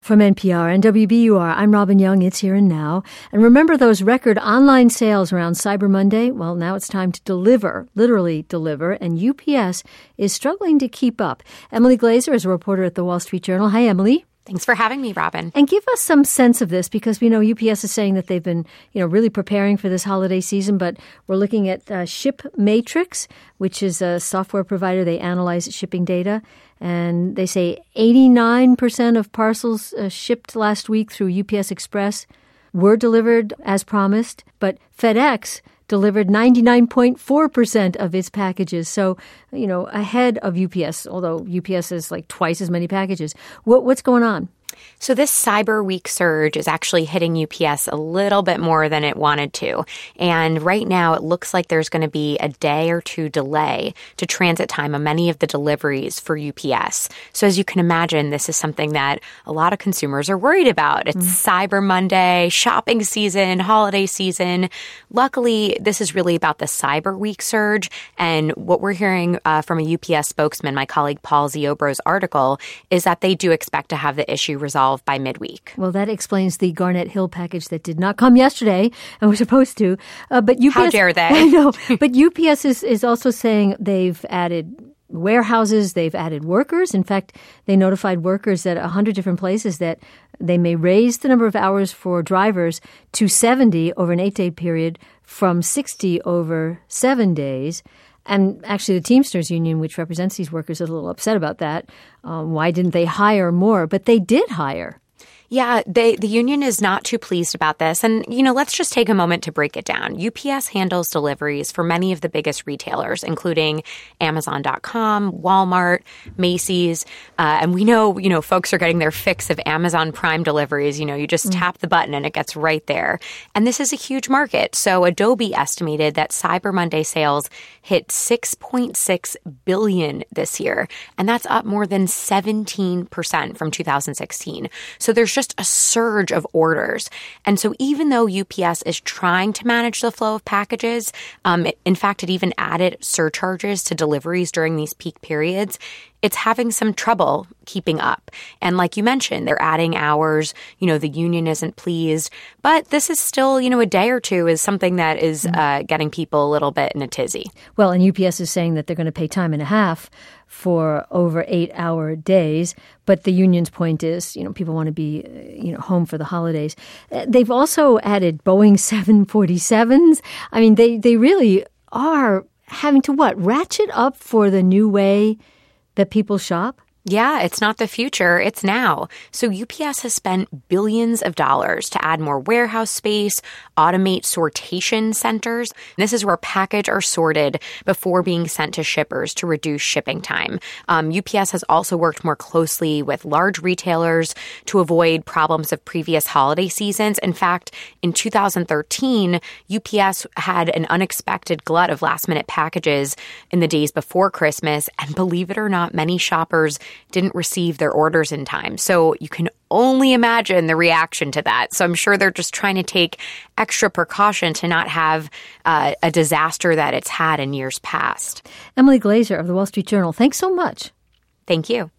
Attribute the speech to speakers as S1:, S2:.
S1: From NPR and WBUR, I'm Robin Young. It's Here and Now. And remember those record online sales around Cyber Monday? Well, now it's time to deliver, literally deliver, and UPS is struggling to keep up. Emily Glazer is a reporter at the Wall Street Journal. Hi, Emily.
S2: Thanks for having me, Robin.
S1: And give us some sense of this, because we know UPS is saying that they've been, really preparing for this holiday season, but we're looking at ShipMatrix, which is a software provider. They analyze shipping data, and they say 89% of parcels shipped last week through UPS Express were delivered as promised, but FedEx delivered 99.4% of its packages. So, ahead of UPS, although UPS is like twice as many packages. What's going on?
S2: So this Cyber Week surge is actually hitting UPS a little bit more than it wanted to. And right now, it looks like there's going to be a day or two delay to transit time on many of the deliveries for UPS. So as you can imagine, this is something that a lot of consumers are worried about. It's Cyber Monday, shopping season, holiday season. Luckily, this is really about the Cyber Week surge. And what we're hearing from a UPS spokesman, my colleague Paul Ziobro's article, is that they do expect to have the issue resolved by midweek.
S1: Well, that explains the Garnet Hill package that did not come yesterday and was supposed to. But UPS,
S2: how dare they?
S1: I know. But UPS is also saying they've added warehouses, they've added workers. In fact, they notified workers at 100 different places that they may raise the number of hours for drivers to 70 over an 8-day period from 60 over 7 days. And actually, the Teamsters Union, which represents these workers, is a little upset about that. Why didn't they hire more? But they did hire.
S2: Yeah, the union is not too pleased about this. And, let's just take a moment to break it down. UPS handles deliveries for many of the biggest retailers, including Amazon.com, Walmart, Macy's. And we know, folks are getting their fix of Amazon Prime deliveries. You just tap the button and it gets right there. And this is a huge market. So Adobe estimated that Cyber Monday sales hit $6.6 billion this year. And that's up more than 17% from 2016. So there's just a surge of orders. And so even though UPS is trying to manage the flow of packages, in fact, it even added surcharges to deliveries during these peak periods, it's having some trouble keeping up. And like you mentioned, they're adding hours. The union isn't pleased. But this is still, a day or two is something that is getting people a little bit in a tizzy.
S1: Well, and UPS is saying that they're going to pay time and a half for over 8-hour days. But the union's point is, people want to be, home for the holidays. They've also added Boeing 747s. I mean, they really are having to ratchet up for the new way that people shop?
S2: Yeah, it's not the future, it's now. So UPS has spent billions of dollars to add more warehouse space, automate sortation centers. This is where packages are sorted before being sent to shippers to reduce shipping time. UPS has also worked more closely with large retailers to avoid problems of previous holiday seasons. In fact, in 2013, UPS had an unexpected glut of last-minute packages in the days before Christmas, and believe it or not, many shoppers didn't receive their orders in time. So you can only imagine the reaction to that. So I'm sure they're just trying to take extra precaution to not have a disaster that it's had in years past.
S1: Emily Glazer of the Wall Street Journal, thanks so much.
S2: Thank you.